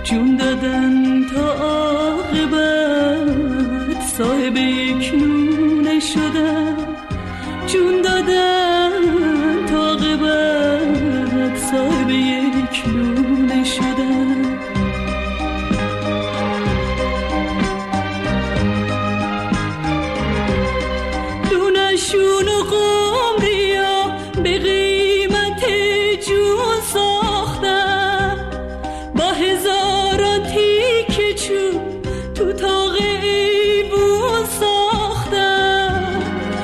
جون دادن تا عاقبت صاحب یک نونه شدن، جون دادن تا عاقبت صاحب یک نونه شدن. دونشون و قمریا به قیمت جون ساختن، با هزاران تیکه چوب تو تاق ایوون ساختن.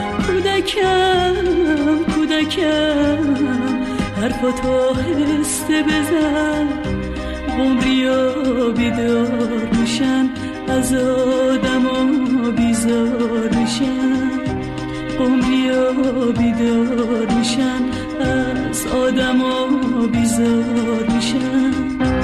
کودکم حرفاتو آهسته بزن، قمریا بیدار میشن از آدما بیزار میشن، قمریا بیدار میشن از آدما بیزار میشن.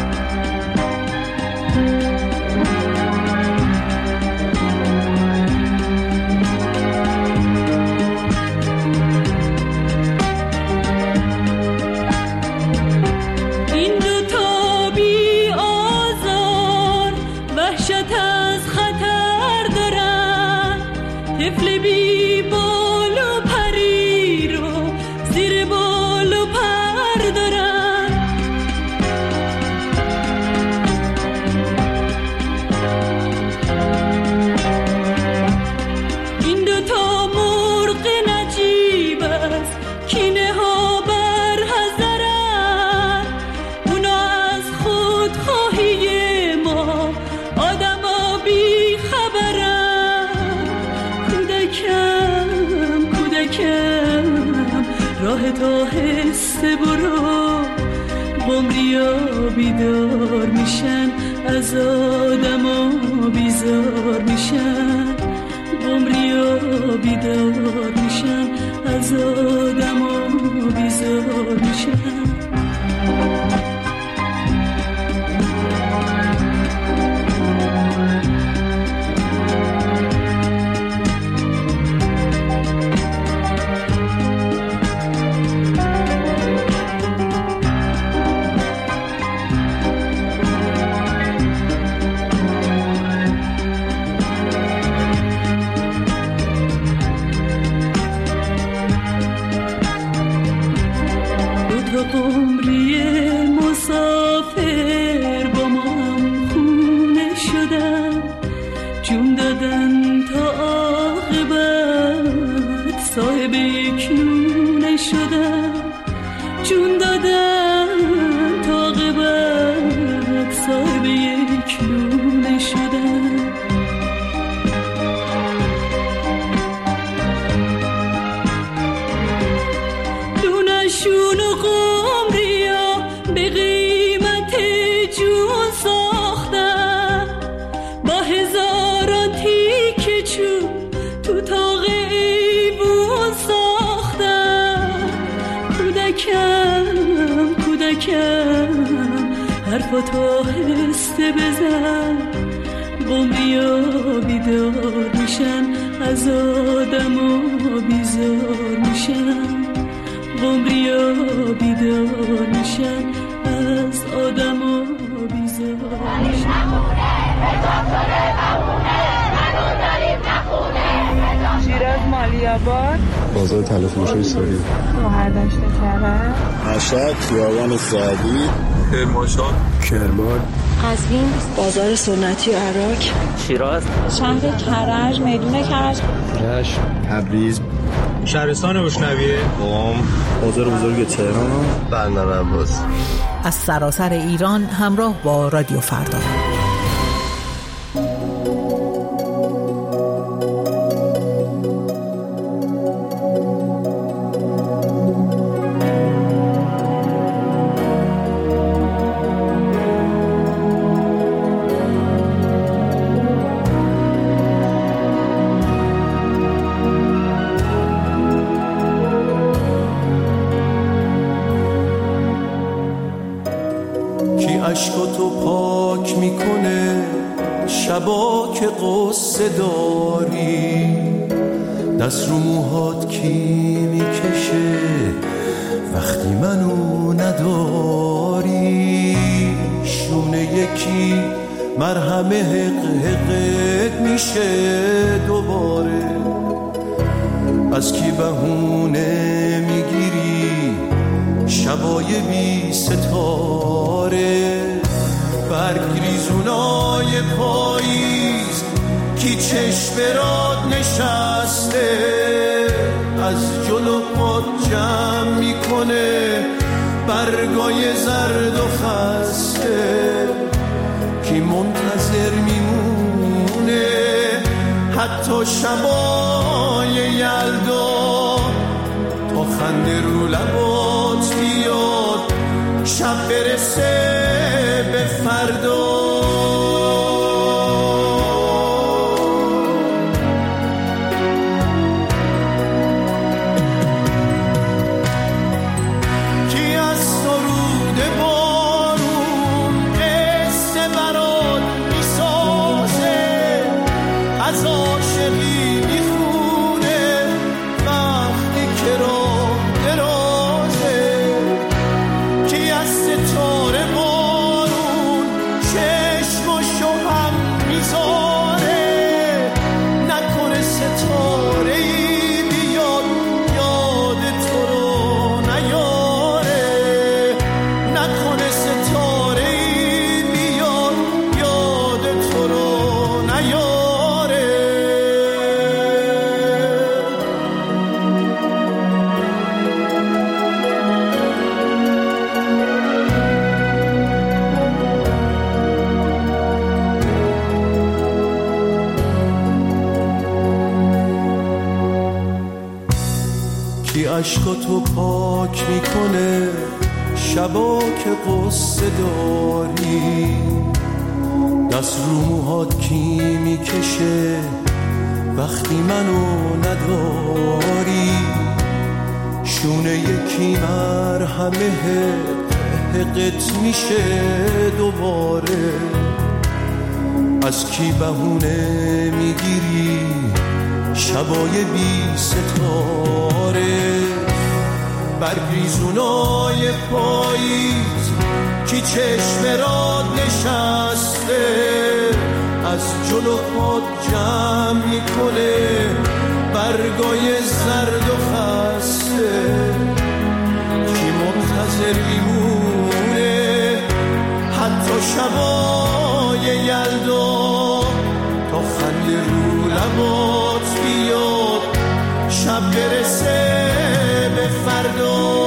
طفل بی بال و پری رو زیر بال و پر دارن، این دوتا مرغ نجیب است کینه ها بر حذرن، اونا از خودخواهی ما آدما بی خبرن. کودکم راه تو آهسته برو، قمریا بیدار میشن از آدما بیزار میشن، قمریا بیدار میشن از آدما بیزار میشن. قمری مسافر با ما هم خونه شدن، جون دادن تا عاقبت صاحب یک نونه شدن، جون دادن تا عاقبت صاحب یک نونه شدن. دونشون و قمریا به قیمت جون ساختن، با هزاران تیکه چوب تو تاق ایوون ساختن. کودکم حرفاتو آهسته بزن، قمریا بیدار میشن از آدما بیزار میشن، قمریا بیدار میشن از آدما بیزار میشن. شیراز مالی‌آباد، بازار تلفروشی سوری، مهردشت کرد، مشهد خیابان سعدی، کرمان، قزوین، بازار سنتی عراق، شیراز، شهر کرج، میدون کرج، رشت، تبریز، شهرستان بوشنویه، قم، بازار بزرگ تهران، بندر عباس. از سراسر ایران همراه با رادیو فردا. عشقاتو پاک میکنه شبا که قصه داری، دست رو موهات کی میکشه وقتی منو نداری. شونه یکی مرهم حق میشه دوباره. از کی بهونه میگیری شبای بی ستاره؟ برگ ریزونای پاییز کی چشم راد نشسته، از جلو پات جمع میکنه برگای زرد و خسته. کی منتظر میمونه حتی شبای یلدا تا خنده رو لبات بیاد شب برسه به فردا. عشقاتو پاک میکنه شبا که قصه داری؟ دست رو موهات کی میکشه وقتی منو نداری؟ شونه یکی مرهمه حقت میشه دوباره. از کی بهونه میگیری شبای بی ستاره؟ برگریزونای پاییز کی چشم راد نشسته، از جلو پات جمع میکنه برگای زرد و خسته. کی منتظر میمونه حتی شبای یلدا تا خنده رو لبات بیاد شب برسه به فردا.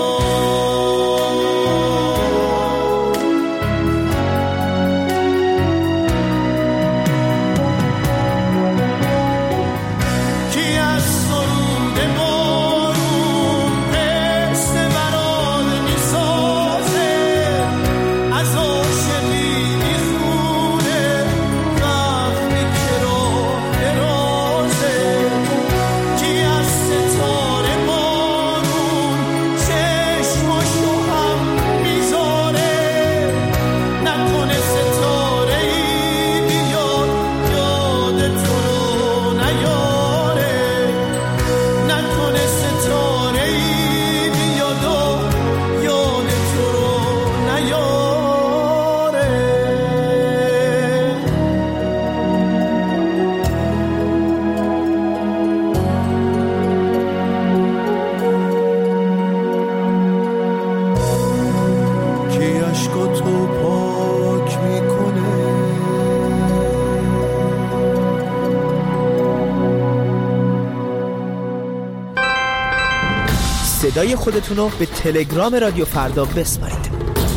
صدای خودتونو به تلگرام رادیو فردا بسپارید.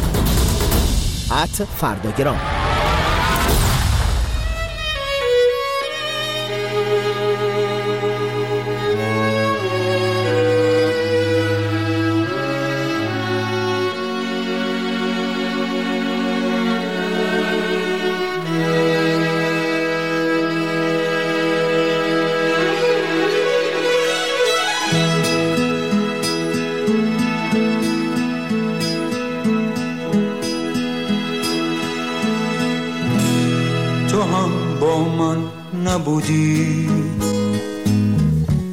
@فرداگرام. نبودی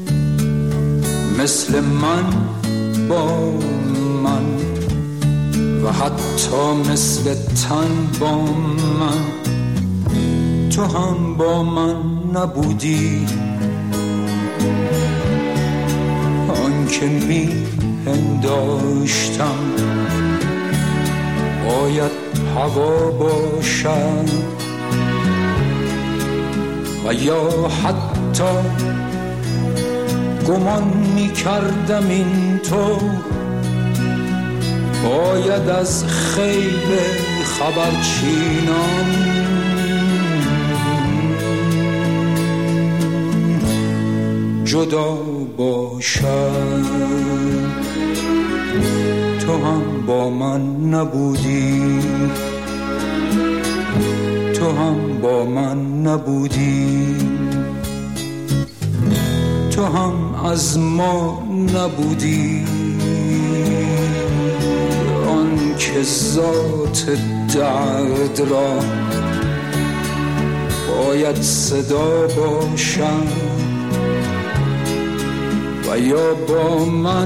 مثل من با من و حتی مثل تن با من تو هم با من نبودی. آن که می پنداشتم باید هوا باشد و یا حتی گمان می کردم این تو باید از خیل خبرچینان جدا باشد. تو هم با من نبودی، تو هم با من نبودی، تو هم از ما نبودی. آن که ذات درد را باید صدا باشد و یا با من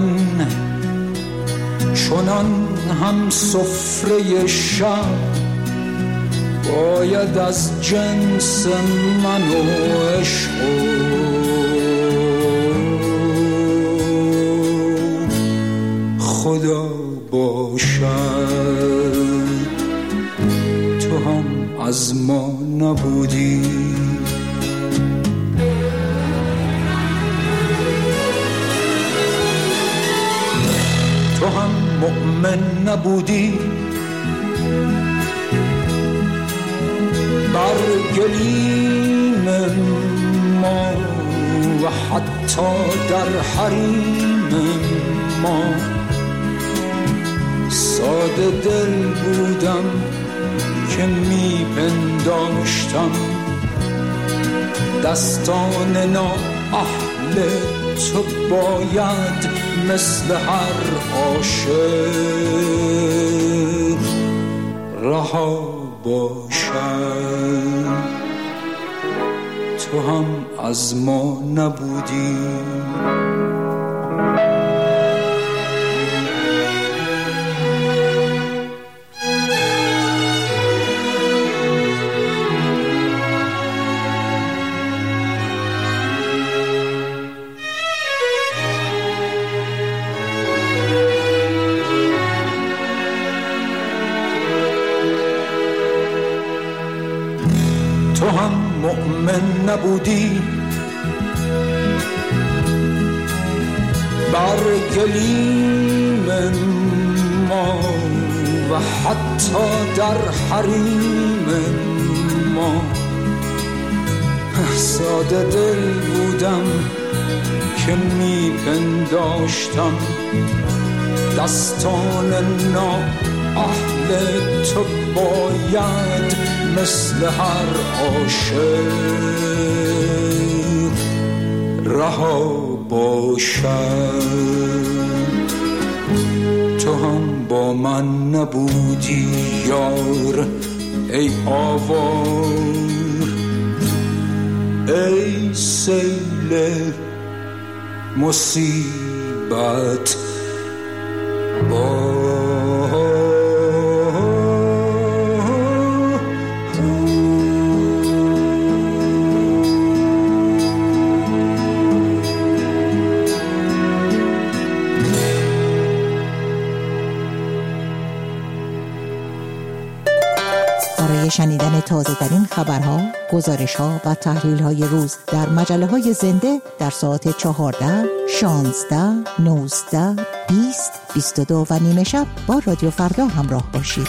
چنان هم سفره شب باید از جنس من و عشق خدا باشد. تو هم از ما نبودی، تو هم مؤمن نبودی. بر گلیم ما و حتی در حریم ما ساده دل بودم که می پنداشتم دستان نااهل تو باید مثل هر عاشق رها باشد. تو هم از ما نبودی، تو هم مؤمن نبودی. بر گلیم ما و حتی در حریم ما ساده دل بودم که می پنداشتم دستان نااهل تو باید مثل هر عاشق رها باشد. تو هم با من نبودی یار ای آوار، ای سیل مصیبت برای شنیدن تازه‌ترین خبرها، گزارش‌ها و تحلیل‌های روز در مجله‌های زنده در ساعت 14، 16، 19، 20، 22 و نیمه شب با رادیو فردا همراه باشید.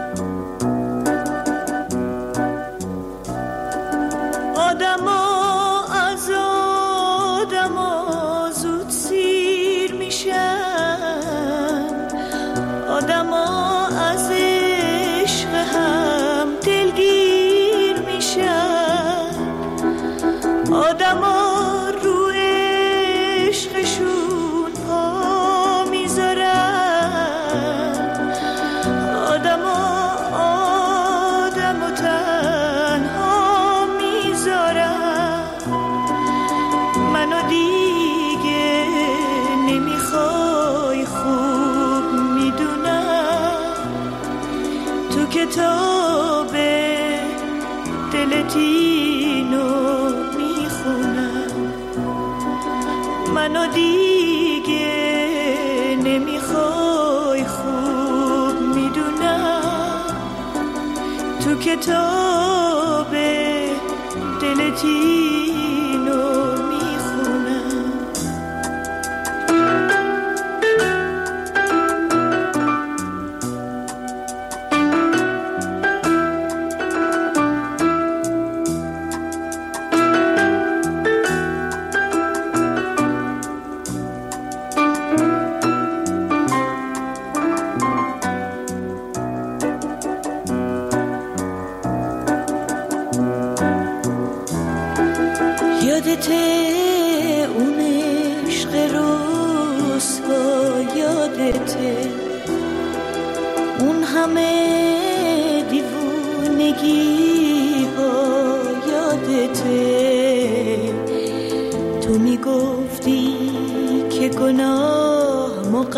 آدما منو دیگه نمیخوای خوب میدونم، تو کتاب دلت اینو میخونم. یادته اون عشق رسوا، یادته اون همه دیوونگی ها، یادته تو میگفتی که گناه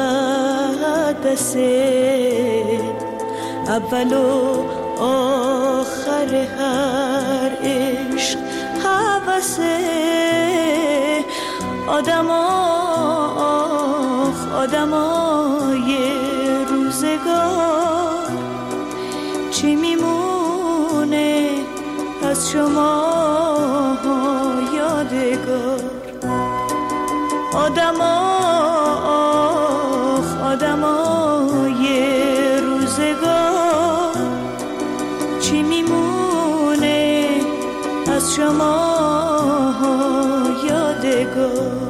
مقدسه، اول و آخر هر عشق حوثه. آدمای روزگار چی میمونه از شما یادگار؟ آدمای روزگار چی میمونه از شما یادگار؟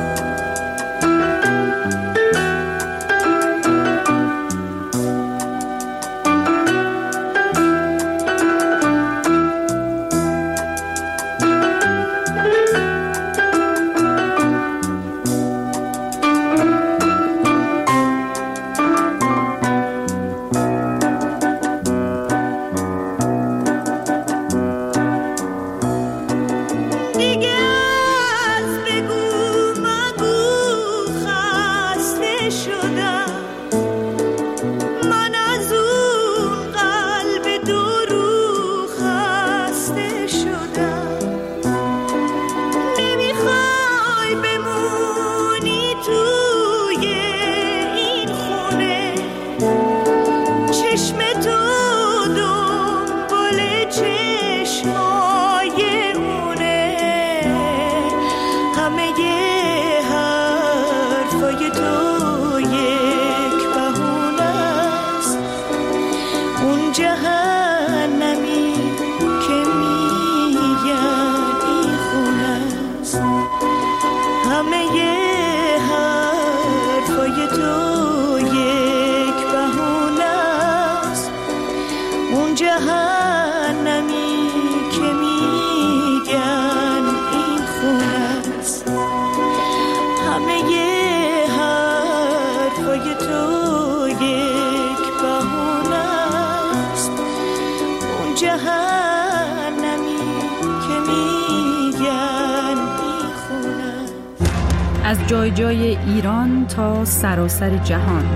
از جای جای ایران تا سراسر جهان.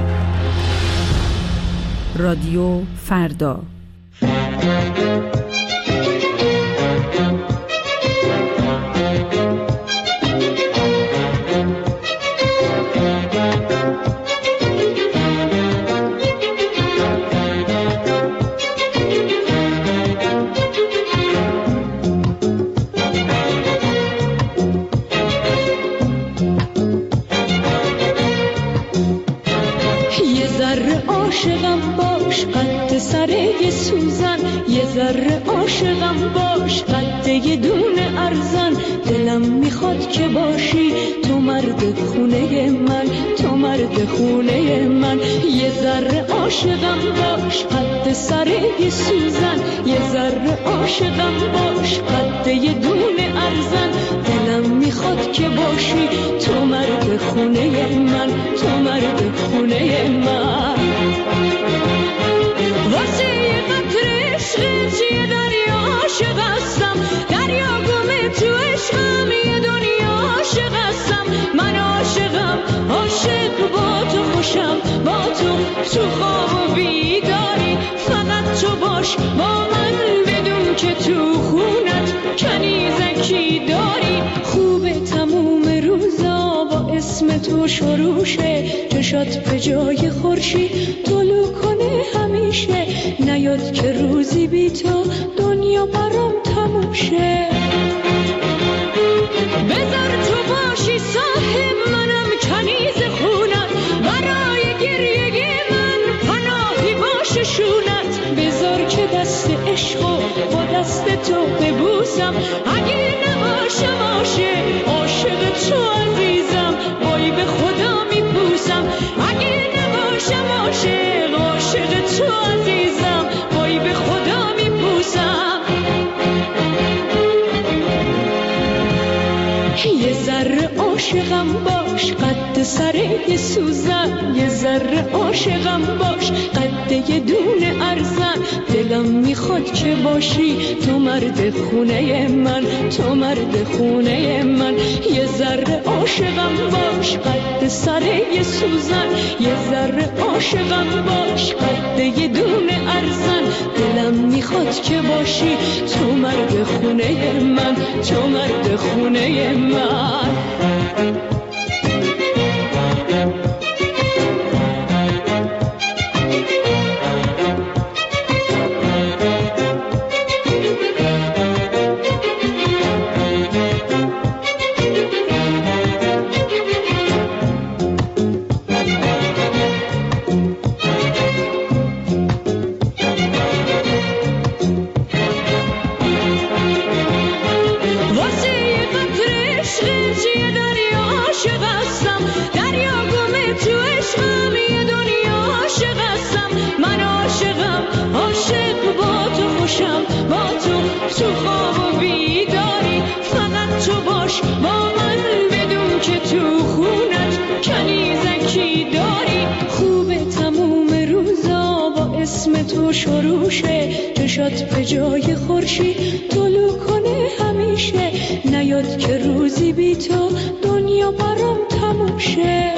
رادیو فردا. عاشقم باش قد سر یه سوزن، یه ذره عاشقم باش قد یه دونه ارزن. دلم میخواد که باشی تو مرد خونه من، تو مرد خونه من. یه ذره عاشقم باش قد سر یه سوزن، یه ذره عاشقم باش قد یه دونه ارزن. دلم میخواد که باشی تو مرد خونه من، تو مرد خونه من. واسه یه قطره عشقت یه دریا عاشق هستم، دریا گمه تو عشقم یه دنیا عاشق هستم. من عاشقم، عاشق با تو خوشم، با تو خواب و بیداری. فقط تو باش با من بدون که تو خونت کنیزکی داری. خوبه تموم روزا اسم تو شروع شه، چشات به جای خورشید طلوع کنه همیشه، نیاد که روزی بی تو دنیا برام تموم شه. بذار تو باشی صاحب منم کنیز خونت، برای گریه من پناهی باشه شونت. بذار که دست عشقو با دست تو ببوسم، اگه نباشه باشه عاشق تو عزیزم، وای به خدا میپوسم. اگه نباشه باشه عاشق تو عزیزم، وای به خدا میپوسم. یه ذره عاشقم باش قد سر یه سوزن، یه ذره عاشقم باش قد یه دونه ارزن. دلم میخواد که باشی تو مرد خونه من، تو مرد خونه من. یه ذره عاشقم باش قد سر یه سوزن، یه ذره عاشقم باش قد یه دونه ارزن. دلم میخواد که باشی تو مرد خونه من، تو مرد خونه من. تو شروع شه، چشات به جای خورشید طلوع کنه همیشه، نیاد که روزی بی تو دنیا برام تموم شه.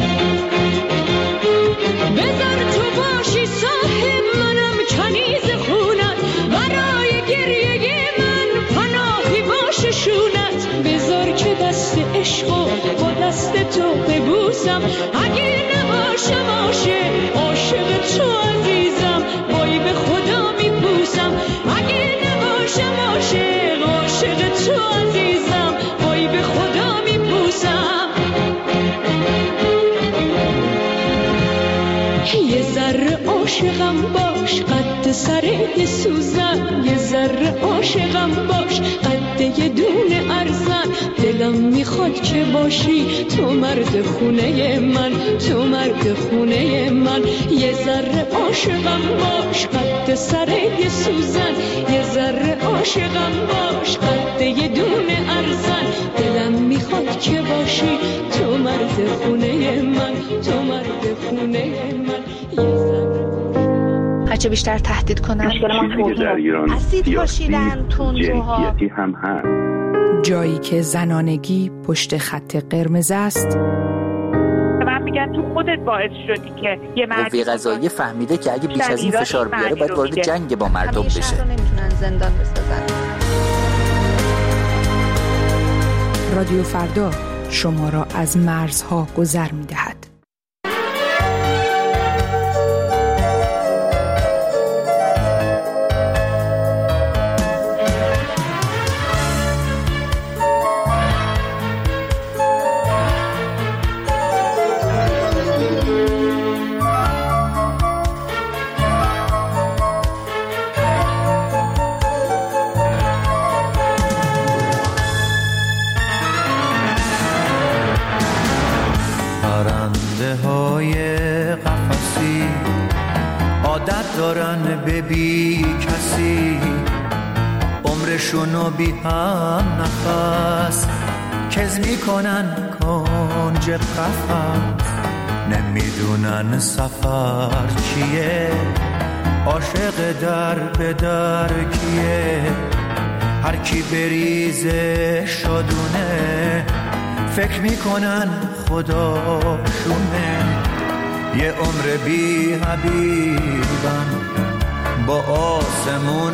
بذار تو باشی صاحب منم کنیز خونت، برای گریه من پناهی باشه شونت. بذار که دست عشقو با دست تو ببوسم، اگه نباشه باشه عاشق تو عزیزم، وای به خدا میپوسم. اگه نباشه باشه عاشق تو عزیزم، وای به خدا میپوسم. یه ذره عاشقم باش قد سر یه سوزن، یه ذره عاشقم باش قد یه دونه ارزن. دلم میخواد که باشی تو مرد خونه من، تو مرد خونه من. یه ذره عاشقم باش قد سر یه سوزن، یه ذره عاشقم باش قد یه دونه ارزن. دلم میخواد که باشی تو مرد خونه من، تو مرد خونه من. هرچه بیشتر تهدید کنن در ایران اسید پاشیدن تندروها هم هست. جایی که زنانگی پشت خط قرمز است. من میگن تو خودت باعث شدی که یه مرد قوه قضاییه فهمیده که اگه بیش از این فشار بیاره باید وارد جنگ با مردم بشه. نمیتونن زندان بسازن. رادیو فردا شما را از مرزها گذر می‌دهد. عادت دارن به بی کسی، عمرشونو بی هم نفس کز میکنن کنج قفس. نمیدونن سفر چیه، عاشق در به در کیه. هر کی بریزه شدونه، فکر میکنن خداشونه. یه عمر بی حبیبن، با آسمون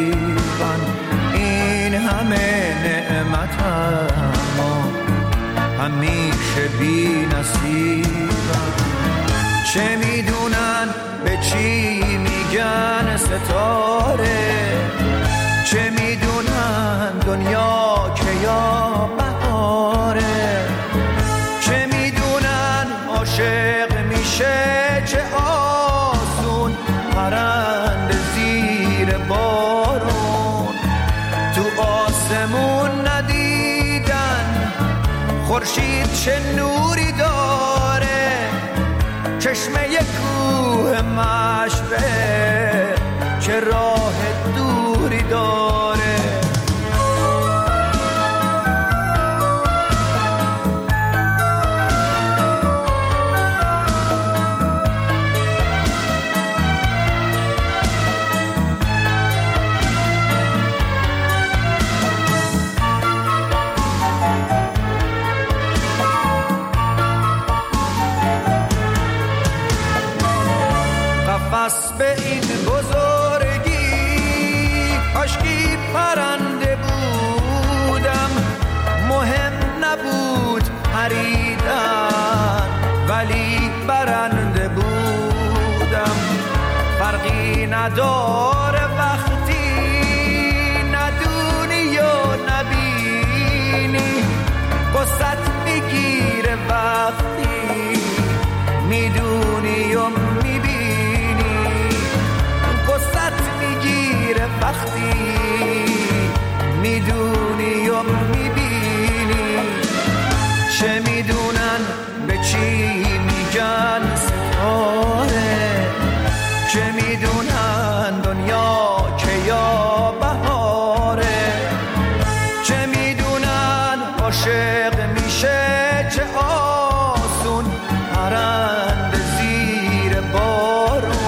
قریبن. این همه نعمت اما همیشه بی نصیبم. چه میدونن به چی میگن ستاره، چه میدونن دنیا که یا بهاره، چه میدونن عاشق میشه چه آسون پرنده زیر بارون. تو آسمون ندیدن خورشید چه نوری داره، چشمه کوه مشبه چه راه دوری داره. قفس به این بزرگی کاشکی پرنده بودم، مهم نبود پریدن ولی برنده بودم. فرقی نداره وقتی ندونی یا نبینی، قصت میگیره وقتی میدونی و وقتی میدونی و میبینی. چه میدونن به چی میگن ستاره، چه میدونن دنیا که یا بهاره، چه میدونن عاشق میشه چه آسون پرنده زیر بارون.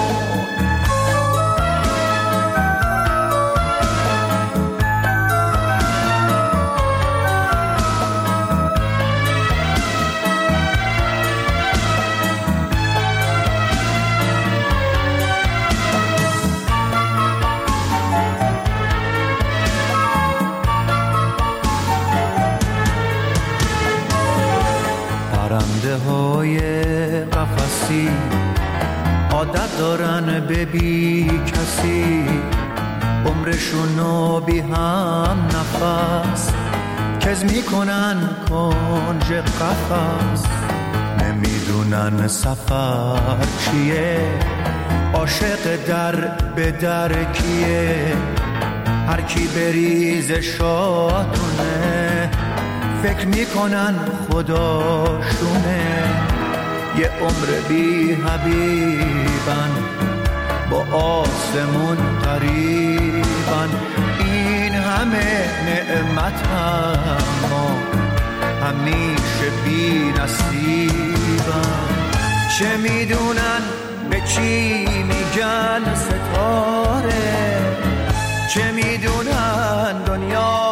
پرنده های قفسی عادت دارن به بی کسی، عمرشونو بی هم نفس کز میکنن کنج قفس. نمیدونن سفر چیه، عاشق در به در کیه، هر کی بریز شاتونه فکر میکنن خداشونه. یه عمر بی حبیبن با آسمون قریبن، این همه نعمت اما همیشه بی نصیبن. چه میدونن به چی میگن ستاره، چه میدونن دنیا